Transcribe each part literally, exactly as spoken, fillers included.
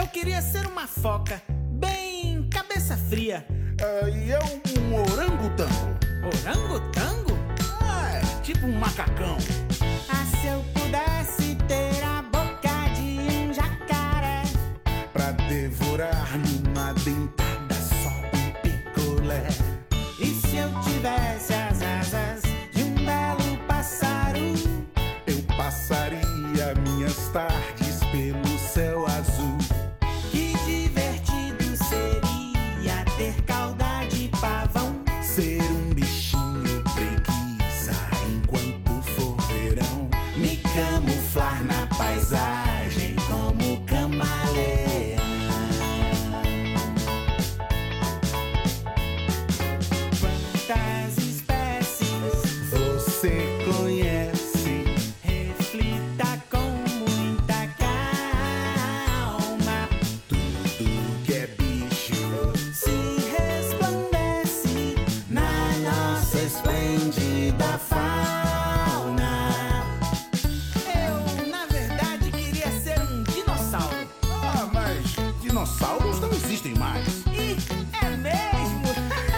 queria ser uma foca, bem cabeça fria. É, e eu um orangotango. Orangotango? É, tipo um macacão. Ah, se eu pudesse ter a boca de um jacaré Pra devorar numa dentada só um picolé. E se eu tivesse as asas de um belo pássaro, Eu passaria minhas tardes pelo céu azul. que divertido seria ter cauda de pavão. Ser um bichinho preguiça enquanto for verão. Me camuflar na paisagem como camaleão. Quantas espécies Você conhece? reflita com muita calma. Tudo que é bicho. Se resplandece na nossa esplêndida fauna. Eu, na verdade, queria ser um dinossauro. Ah, mas dinossauros não existem mais. E é mesmo?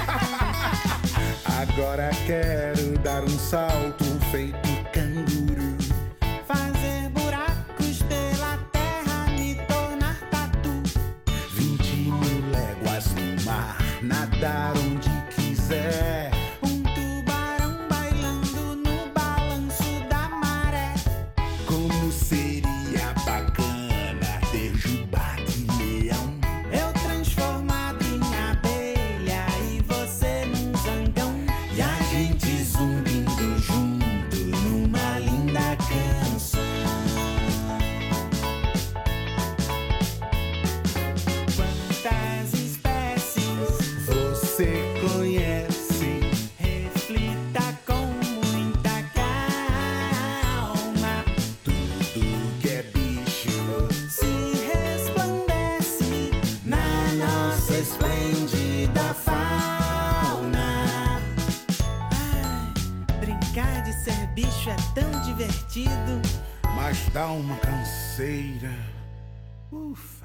Agora quero dar um salto feito canguru. Fazer buracos pela terra, me tornar tatu. Vinte mil léguas no mar, nadar onde quiser. Um tubarão bailando no balanço da maré. Como seria bacana ter jubá de leão. Eu transformado em abelha e você num zangão. E a gente zumbindo junto numa linda canção. Quantas espécies Você conhece? reflita com muita calma. Tudo que é bicho. Se resplandece na nossa esplêndida fauna. Ai, brincar de ser bicho é tão divertido. Mas dá uma canseira. Uf.